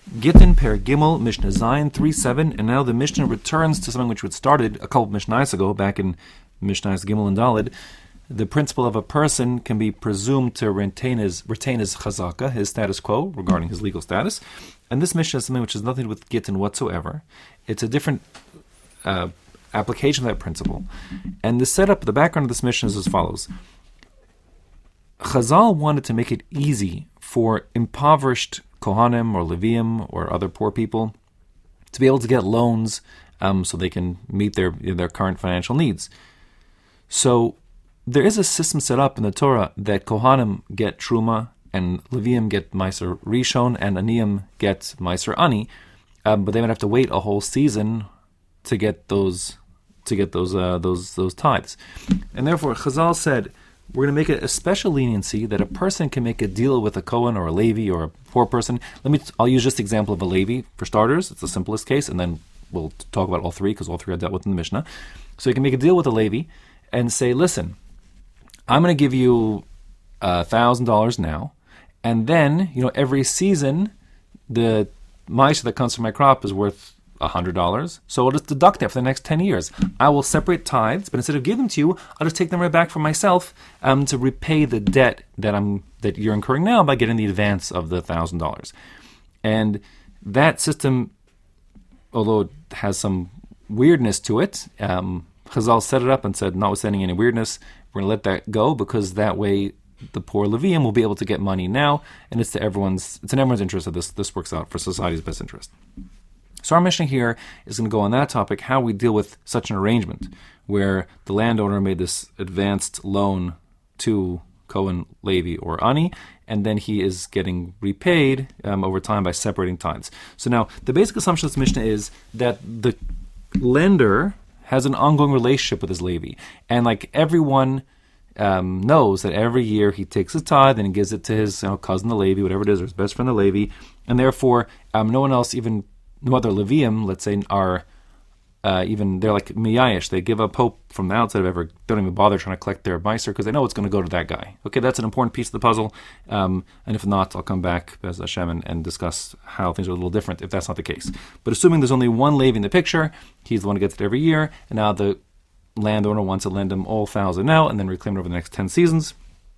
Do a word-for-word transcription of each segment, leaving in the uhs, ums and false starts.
Gittin per Gimel Mishnah Zayin three seven, and now the Mishnah returns to something which had started a couple of Mishnahs ago, back in Mishnahs Gimel and Daled. The principle of a person can be presumed to retain his retain his chazaka, his status quo regarding his legal status, and this Mishnah is something which has nothing to do with Gittin whatsoever. It's a different uh, application of that principle, and the setup, the background of this Mishnah is as follows. Chazal wanted to make it easy for impoverished Kohanim or Leviim or other poor people to be able to get loans um, so they can meet their their current financial needs. So there is a system set up in the Torah that Kohanim get Truma and Leviim get Meiser Rishon and Aniyim get Meiser Ani, um, but they would have to wait a whole season to get those to get those uh, those those tithes. And therefore Chazal said, we're going to make it a special leniency that a person can make a deal with a Kohen or a Levi or a poor person. Let me. I'll use just the example of a Levi for starters. It's the simplest case, and then we'll talk about all three because all three are dealt with in the Mishnah. So you can make a deal with a Levi and say, listen, I'm going to give you a thousand dollars now, and then you know every season the ma'aseh that comes from my crop is worth one hundred dollars, so I'll just deduct that for the next ten years. I will separate tithes, but instead of giving them to you, I'll just take them right back for myself um, to repay the debt that I'm that you're incurring now by getting the advance of the one thousand dollars. And that system, although it has some weirdness to it, um, Chazal set it up and said, notwithstanding any weirdness, we're going to let that go because that way the poor Levium will be able to get money now, and it's to everyone's it's in everyone's interest that this this works out for society's best interest. So our mission here is going to go on that topic, how we deal with such an arrangement where the landowner made this advanced loan to Kohen, Levi, or Ani, and then he is getting repaid um, over time by separating tithes. So now, the basic assumption of this Mishnah is that the lender has an ongoing relationship with his Levi, and like everyone um, knows that every year he takes his tithe and he gives it to his you know, cousin the Levi, whatever it is, or his best friend the Levi, and therefore um, no one else even no other Levium, let's say, are uh, even, they're like miyayish. They give up hope from the outside of ever, don't even bother trying to collect their meiser because they know it's going to go to that guy. Okay, that's an important piece of the puzzle. Um, and if not, I'll come back, Bez Hashem, and, and discuss how things are a little different if that's not the case. But assuming there's only one Levi in the picture, he's the one who gets it every year, and now the landowner wants to lend him all thousand now and then reclaim it over the next ten seasons.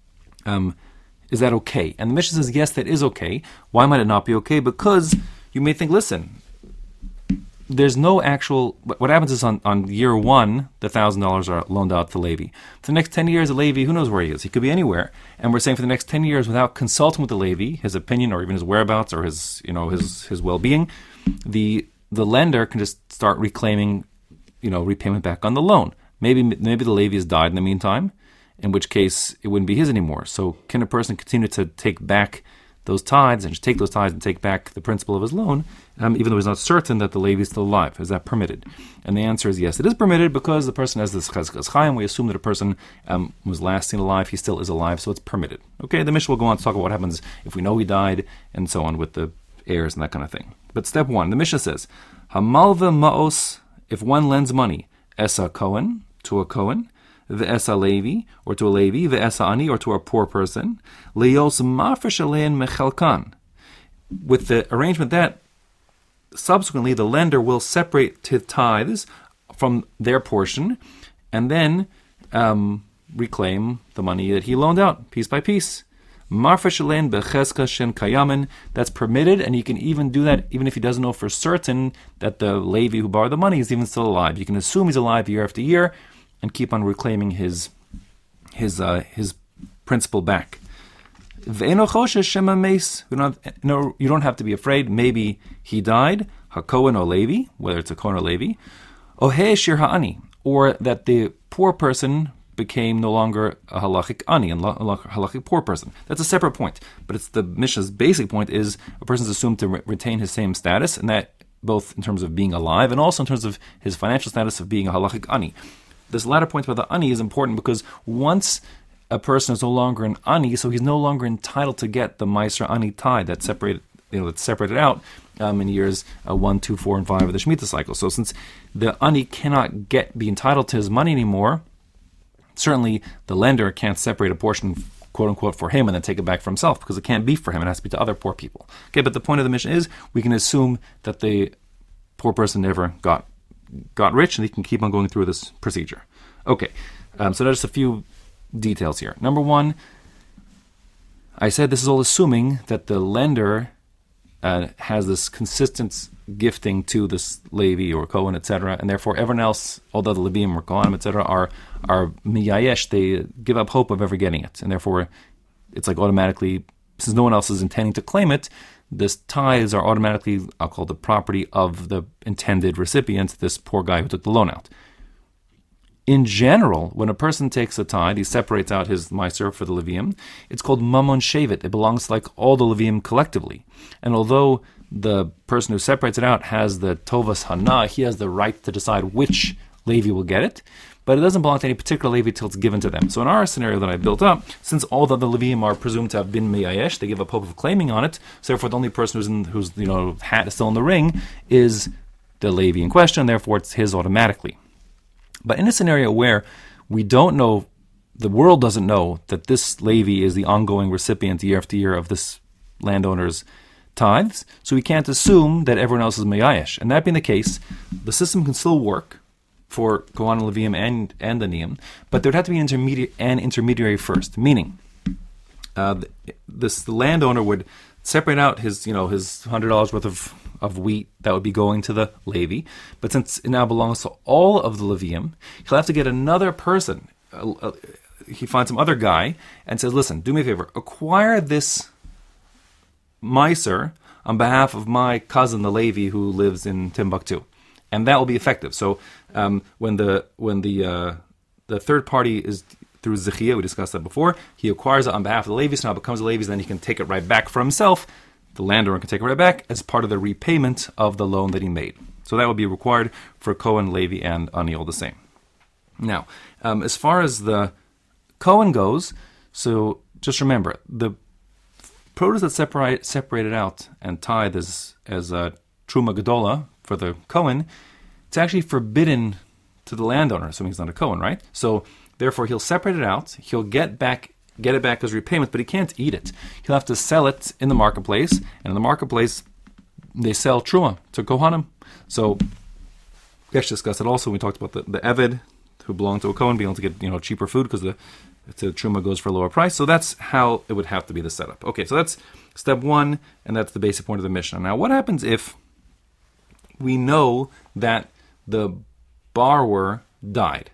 Um, is that okay? And the Mishnah says, yes, that is okay. Why might it not be okay? Because you may think, listen, there's no actual, what happens is on, on year one, the one thousand dollars are loaned out to Levi. For the next ten years, the Levi, who knows where he is? He could be anywhere. And we're saying for the next ten years, without consulting with the Levi, his opinion or even his whereabouts or his, you know, his, his well-being, the the lender can just start reclaiming, you know, repayment back on the loan. Maybe maybe the Levi has died in the meantime, in which case it wouldn't be his anymore. So can a person continue to take back those tithes and just take those tithes and take back the principal of his loan, um, even though he's not certain that the Levi is still alive? Is that permitted? And the answer is yes, it is permitted because the person has this chazkas chaim. We assume that a person um, was last seen alive, he still is alive, so it's permitted. Okay, the Mishnah will go on to talk about what happens if we know he died and so on with the heirs and that kind of thing. But step one, the Mishnah says, Hamalva ma'os, if one lends money, esa Kohen, to a Kohen, the esa Levi, or to a Levi, the esa Ani, or to a poor person, leos mafresh alein mechalkan. With the arrangement that subsequently the lender will separate his tithes from their portion and then um, reclaim the money that he loaned out, piece by piece. Mafresh alein becheska shen kayamin. That's permitted, and you can even do that even if he doesn't know for certain that the Levi who borrowed the money is even still alive. You can assume he's alive year after year and keep on reclaiming his his uh, his principal back. You don't, no, you don't have to be afraid. Maybe he died, HaKohen or Levi, whether it's a Kohen or Levi, Oheh Shir Ha'ani, or that the poor person became no longer a halachic ani, a halachic poor person. That's a separate point. But it's the Mishnah's basic point is a person's assumed to re- retain his same status, and that both in terms of being alive and also in terms of his financial status of being a halachic ani. This latter point about the ani is important because once a person is no longer an ani, so he's no longer entitled to get the meiser ani tithe that's separated, you know, that's separated out um, in years uh, one, two, four, and five of the Shemitah cycle. So since the ani cannot get be entitled to his money anymore, certainly the lender can't separate a portion quote unquote for him and then take it back for himself, because it can't be for him. It has to be to other poor people. Okay, but the point of the mission is we can assume that the poor person never got got rich and he can keep on going through this procedure. Okay, um, so there's just a few details here. Number one, I said this is all assuming that the lender uh, has this consistent gifting to this Levi or Cohen, et cetera, and therefore everyone else, although the Levim or Kohanim, et cetera, are are miyayesh, they give up hope of ever getting it, and therefore it's like automatically, since no one else is intending to claim it, this tithes are automatically, I'll call it the property of the intended recipient, this poor guy who took the loan out. In general, when a person takes a tithe, he separates out his meiser for the Levium. It's called mamon shevet. It belongs to like all the Levium collectively. And although the person who separates it out has the tovas hana, he has the right to decide which Levi will get it, but it doesn't belong to any particular Levi till it's given to them. So in our scenario that I built up, since all the other Levium are presumed to have been meyayesh, they give up hope of claiming on it. So therefore, the only person who's in, who's you know hat is still in the ring is the Levi in question. Therefore, it's his automatically. But in a scenario where we don't know, the world doesn't know that this Levi is the ongoing recipient year after year of this landowner's tithes, so we can't assume that everyone else is meyayesh. And that being the case, the system can still work for Kohan, Levium, and and the Niyam, but there would have to be an intermediate an intermediary first. Meaning, uh, this the landowner would separate out his you know his hundred dollars worth of of wheat that would be going to the Levi, but since it now belongs to all of the Levium, he'll have to get another person. Uh, uh, he finds some other guy and says, "Listen, do me a favor, acquire this meiser on behalf of my cousin, the Levi, who lives in Timbuktu," and that will be effective. So um, when the when the uh, the third party is through Zechia, we discussed that before, he acquires it on behalf of the Levi, so now it becomes a Levi's, then he can take it right back for himself. The landowner can take it right back as part of the repayment of the loan that he made. So that would be required for Cohen, Levi, and Ani all the same. Now, um, as far as the Cohen goes, so just remember, the produce that's separate, separated out and tithe as, as a Truma Gedola for the Cohen, it's actually forbidden to the landowner, assuming he's not a Cohen, right? So therefore, he'll separate it out, he'll get back get it back as repayment, but he can't eat it. He'll have to sell it in the marketplace, and in the marketplace, they sell truma to Kohanim. So we actually discussed it also when we talked about the, the Eved, who belonged to a Kohen, being able to get you know cheaper food because the, the truma goes for a lower price. So that's how it would have to be the setup. Okay, so that's step one, and that's the basic point of the Mishnah. Now, what happens if we know that the borrower died?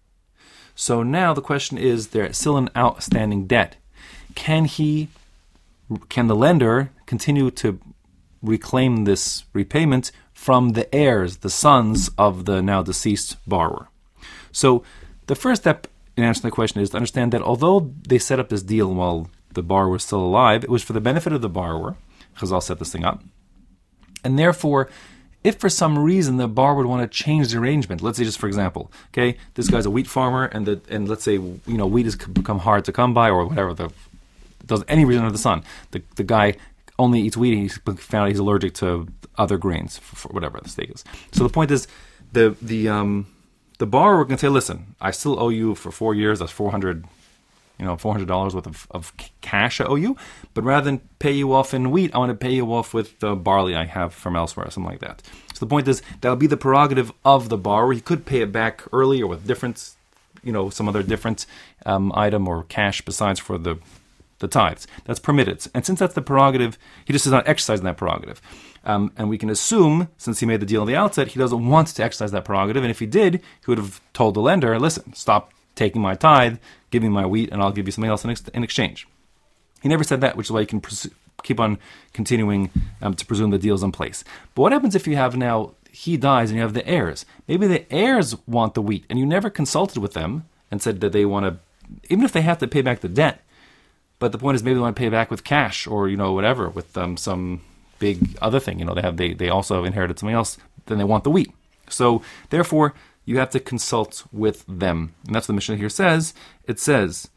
So now the question is, there's still an outstanding debt. Can he, can the lender continue to reclaim this repayment from the heirs, the sons of the now deceased borrower? So the first step in answering the question is to understand that although they set up this deal while the borrower was still alive, it was for the benefit of the borrower. Chazal set this thing up. And therefore, if for some reason the borrower would want to change the arrangement, let's say just for example, okay, this guy's a wheat farmer, and the and let's say you know wheat has become hard to come by or whatever, the does any reason under the sun, the the guy only eats wheat and he's found out he's allergic to other grains for, for whatever the stake is. So the point is, the the um the borrower can say, listen, I still owe you for four years. That's four hundred. You know, four hundred dollars worth of, of cash I owe you, but rather than pay you off in wheat, I want to pay you off with the barley I have from elsewhere, or something like that. So the point is, that would be the prerogative of the borrower. He could pay it back early or with different, you know, some other different um, item or cash besides for the the tithes. That's permitted. And since that's the prerogative, he just is not exercising that prerogative. Um, and we can assume, since he made the deal at the outset, he doesn't want to exercise that prerogative. And if he did, he would have told the lender, listen, stop taking my tithe, give me my wheat, and I'll give you something else in, ex- in exchange. He never said that, which is why you can pres- keep on continuing um, to presume the deal's in place. But what happens if you have now, he dies and you have the heirs? Maybe the heirs want the wheat, and you never consulted with them and said that they want to, even if they have to pay back the debt, but the point is maybe they want to pay back with cash or, you know, whatever, with um, some big other thing. You know, they have they, they also inherited something else, then they want the wheat. So, therefore, you have to consult with them. And that's what the Mishnah here says. It says,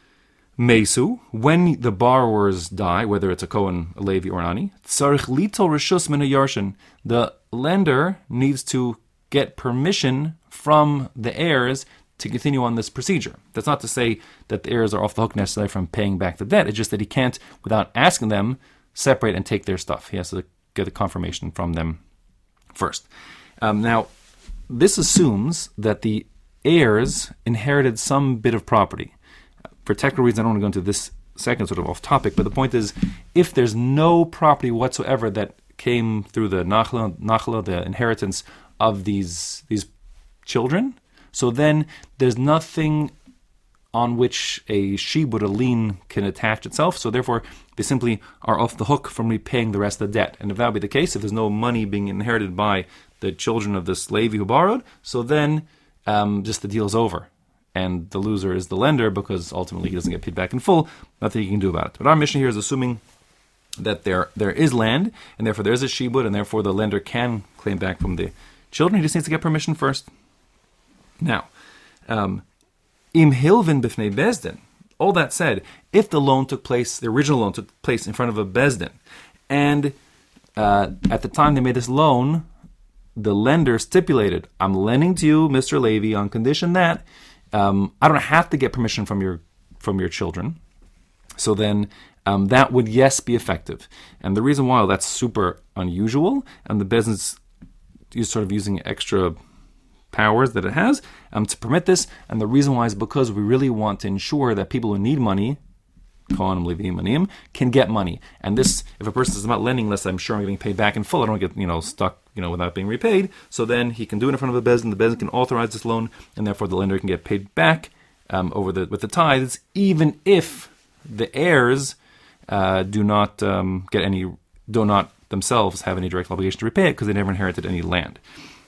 Mesu, when the borrowers die, whether it's a Kohen, a Levi, or an Ani, Tzarich litol reshus min hayarshin, the lender needs to get permission from the heirs to continue on this procedure. That's not to say that the heirs are off the hook necessarily from paying back the debt. It's just that he can't, without asking them, separate and take their stuff. He has to get a confirmation from them first. Um, now, this assumes that the heirs inherited some bit of property. For technical reasons, I don't want to go into this second, sort of off topic, but the point is, if there's no property whatsoever that came through the nachla, nachla, the inheritance of these these children, so then there's nothing on which a shibud, a lien, can attach itself. So therefore, they simply are off the hook from repaying the rest of the debt. And if that would be the case, if there's no money being inherited by the children of this Levi who borrowed, so then um, just the deal's over. And the loser is the lender, because ultimately he doesn't get paid back in full. Nothing he can do about it. But our mission here is assuming that there there is land, and therefore there is a shibud, and therefore the lender can claim back from the children. He just needs to get permission first. Now, um, im hilvin b'fnei bezdin. All that said, if the loan took place, the original loan took place in front of a bezdin, and uh, at the time they made this loan, the lender stipulated, I'm lending to you, Mister Levi, on condition that um, I don't have to get permission from your from your children. So then um, that would, yes, be effective. And the reason why that's super unusual, and the business is sort of using extra powers that it has um, to permit this, and the reason why is because we really want to ensure that people who need money, Kohanim, Levim, Anim, can get money. And this, if a person is not lending unless I'm sure I'm getting paid back in full, I don't get, you know, stuck, you know, without being repaid. So then he can do it in front of the Bezdin. The Bezdin can authorize this loan, and therefore the lender can get paid back um, over the with the tithes, even if the heirs uh, do not um, get any, do not themselves have any direct obligation to repay it because they never inherited any land.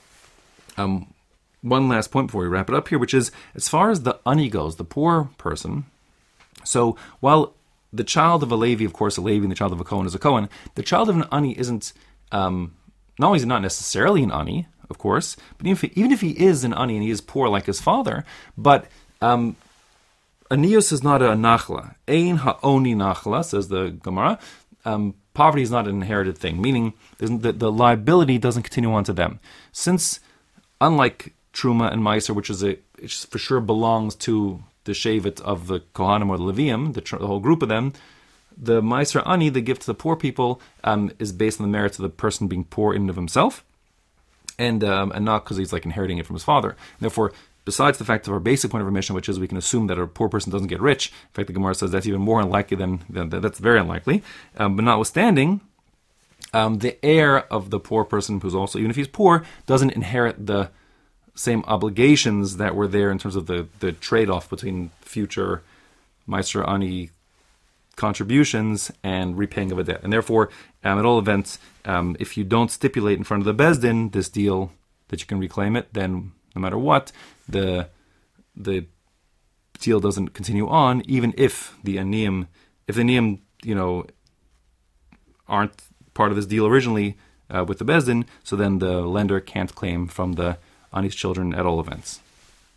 Um, one last point before we wrap it up here, which is as far as the ani goes, the poor person. So while the child of a Levi, of course, a Levi, and the child of a Kohen is a Kohen, the child of an ani isn't, um, not only is he not necessarily an ani, of course, but even if, he, even if he is an ani and he is poor like his father, but um, anius is not a nachla. Ein ha'oni nachla, says the Gemara. Um, poverty is not an inherited thing, meaning the, the liability doesn't continue on to them. Since, unlike Truma and Meiser, which is a, it for sure belongs to the Shevet of the Kohanim or the Levium, the, the whole group of them, the Meiser Ani, the gift to the poor people, um, is based on the merits of the person being poor in and of himself, and um, and not because he's like inheriting it from his father. And therefore, besides the fact of our basic point of our mission, which is we can assume that a poor person doesn't get rich. In fact, the Gemara says that's even more unlikely than, than that's very unlikely. Um, but notwithstanding, um, the heir of the poor person, who's also, even if he's poor, doesn't inherit the same obligations that were there in terms of the, the trade-off between future Meiser Ani contributions and repaying of a debt. And therefore, um, at all events, um, if you don't stipulate in front of the Bezdin this deal that you can reclaim it, then no matter what, the the deal doesn't continue on, even if the aniyim, if the aniyim, you know, aren't part of this deal originally uh, with the Bezdin, so then the lender can't claim from the Ani's children at all events.